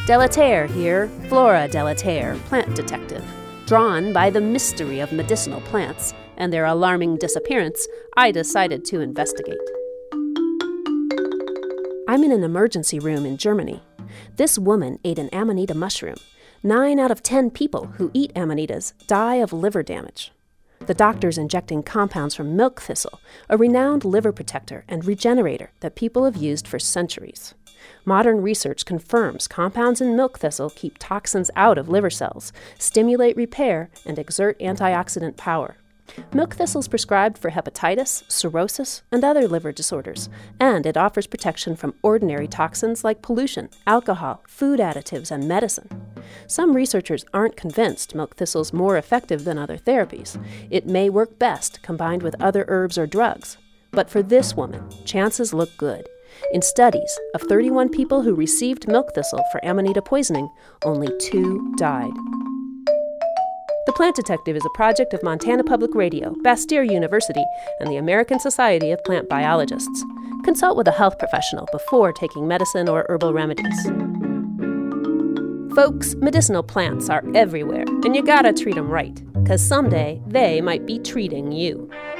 Delaterre here, Flora Delaterre, plant detective. Drawn by the mystery of medicinal plants and their alarming disappearance, I decided to investigate. I'm in an emergency room in Germany. This woman ate an amanita mushroom. 9 out of 10 people who eat amanitas die of liver damage. The doctor's injecting compounds from milk thistle, a renowned liver protector and regenerator that people have used for centuries. Modern research confirms compounds in milk thistle keep toxins out of liver cells, stimulate repair, and exert antioxidant power. Milk thistle is prescribed for hepatitis, cirrhosis, and other liver disorders, and it offers protection from ordinary toxins like pollution, alcohol, food additives, and medicine. Some researchers aren't convinced milk thistle is more effective than other therapies. It may work best combined with other herbs or drugs. But for this woman, chances look good. In studies of 31 people who received milk thistle for amanita poisoning, only 2 died. The Plant Detective is a project of Montana Public Radio, Bastyr University, and the American Society of Plant Biologists. Consult with a health professional before taking medicine or herbal remedies. Folks, medicinal plants are everywhere, and you gotta treat them right, 'cause someday they might be treating you.